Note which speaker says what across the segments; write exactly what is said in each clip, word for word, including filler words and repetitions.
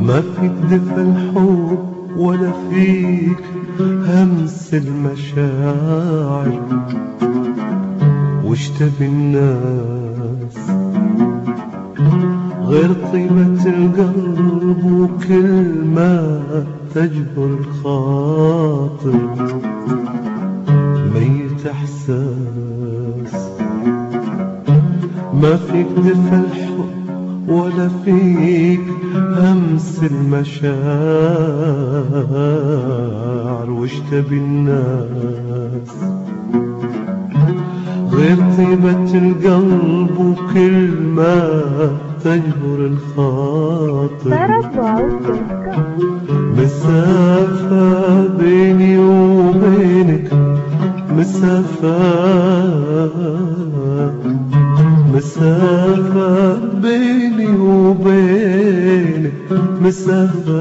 Speaker 1: ما فيك دفى الحب ولا فيك همس المشاعر، وش تبي الناس غير طيبة القلب وكلمة تجبر الخاطر، ميت احساس. ما فيك دفى الحب ولا فيك همس المشاعر، وش تبي الناس غير طيبة القلب وكلمة تجبر الخاطر. مسافة بيني وبينك، مسافة مسافة بيني وبينك، مسافة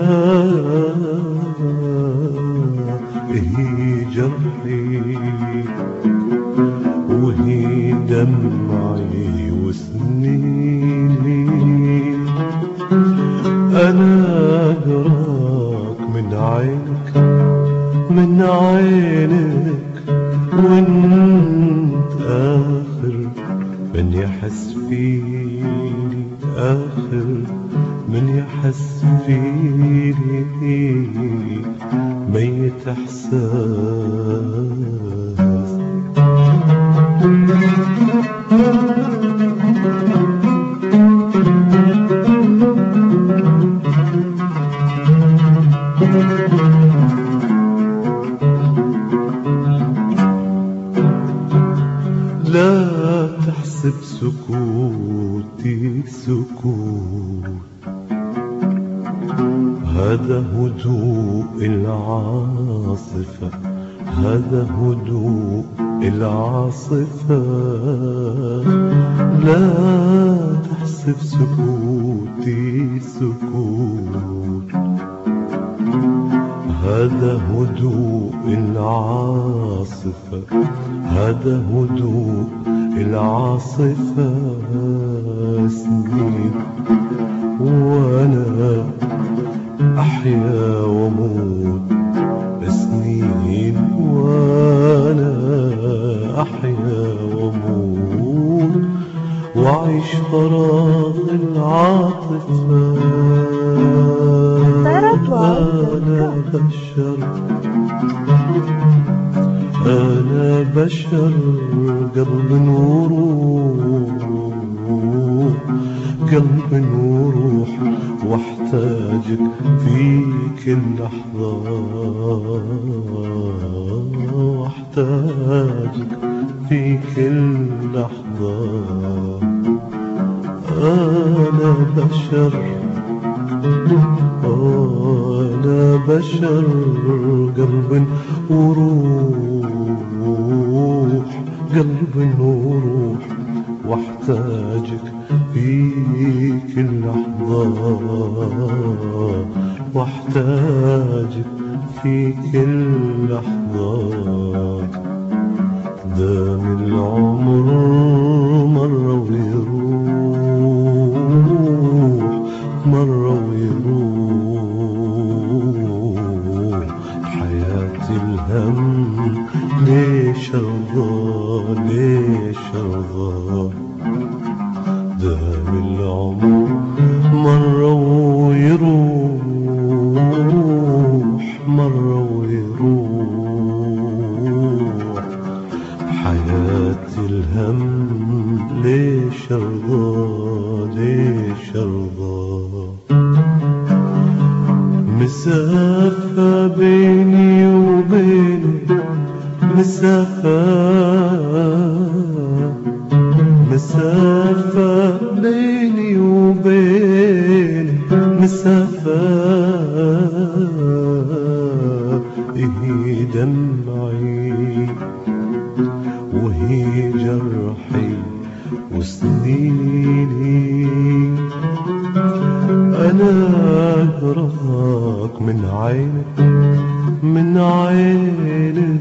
Speaker 1: هي جرحي وهي دمعي وسنيني. أنا أقراك من عينك من عينك، وانت آخر من يحس فيني، آخر من يحس فيني، ميت احساس. لا تحسب سكوتي سكوت، هذا هدوء العاصفة، هذا هدوء العاصفة. لا تحسب سكوتي سكوت، هذا هدوء العاصفة، هذا هدوء العاصفة. سنين وأنا أحيا وأموت، سنين وأنا أحيا وأموت، وأعيش فراغ العاطفة. أنا بشر، أنا بشر، قلب وروح، قلب وروح، واحتاجك في كل لحظة، واحتاجك في كل لحظة. أنا بشر، أنا بشر، قلب وروح، قلب وروح، واحتاجك في كل لحظة، واحتاجك في كل لحظة. دام العمر مرة ويروح، مرة ويروح، حياة الهم ليش أرضى، ليش أرضى. دام العمر مرة ويروح، مرة ويروح، حياة الهم ليش أرضى، ليش أرضى. مسافة بيني وبينك، مسافة مسافة بيني وبينك، مسافة هي دمعي وهي جرحي وسنيني. أنا أقرأك من عينك من عينك،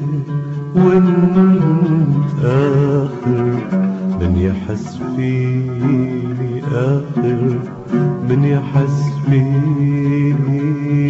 Speaker 1: وانت آخر من يحس فيني، آخر من يحس فيني